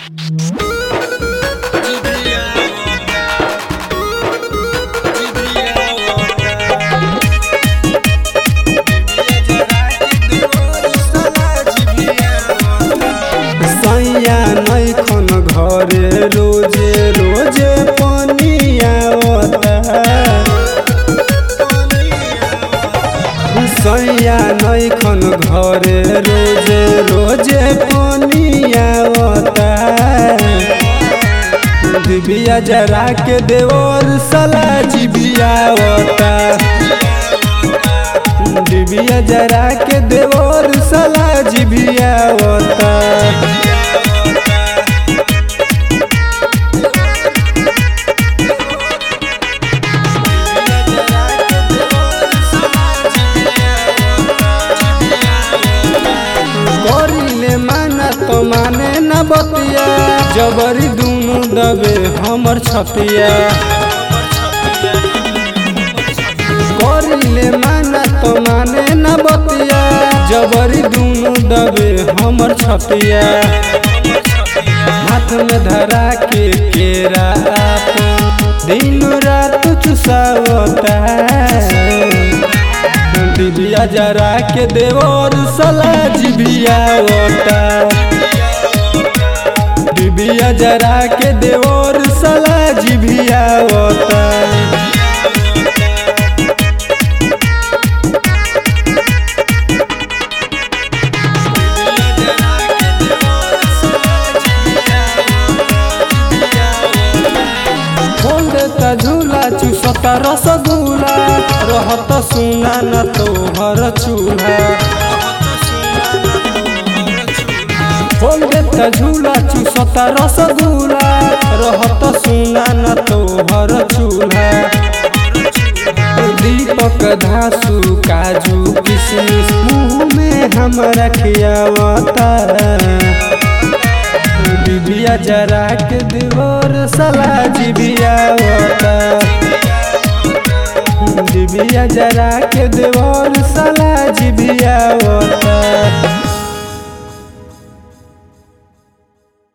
सैया नैखन घरे रोजे रोजे पानी आवता। सैया नैखन घरे रोजे रोजे पानी आवता। दिबिया जरा के देवर साला जिबियावता। दिबिया जरा के देवर साला जिबियावता। करिले माना तो माने न बतिया, जबरी दुनु दबे हमर छतिया। करिले माना तो माने न बतिया, जबरी दुनु दबे हमर छतिया। हाथ में धरा के केरा दिन रात चुसावता। दिबिया जरा के देवर साला जिबियावता। दिबिया जरा के देवर साला जिबियावता। झूला चुसता रसगुल्ला, रहत सुना न तोहर चूल्हा। खोल देता झूला चुसता रसगुल्ला, रहत सुना न तोहर चूल्हा। दीपक धासु काजू किशमिश मुँह में हमरा खियावता। दिबिया जरा के देवर साला जिबियावता। दिबिया जरा के देवर साला जिबियावता।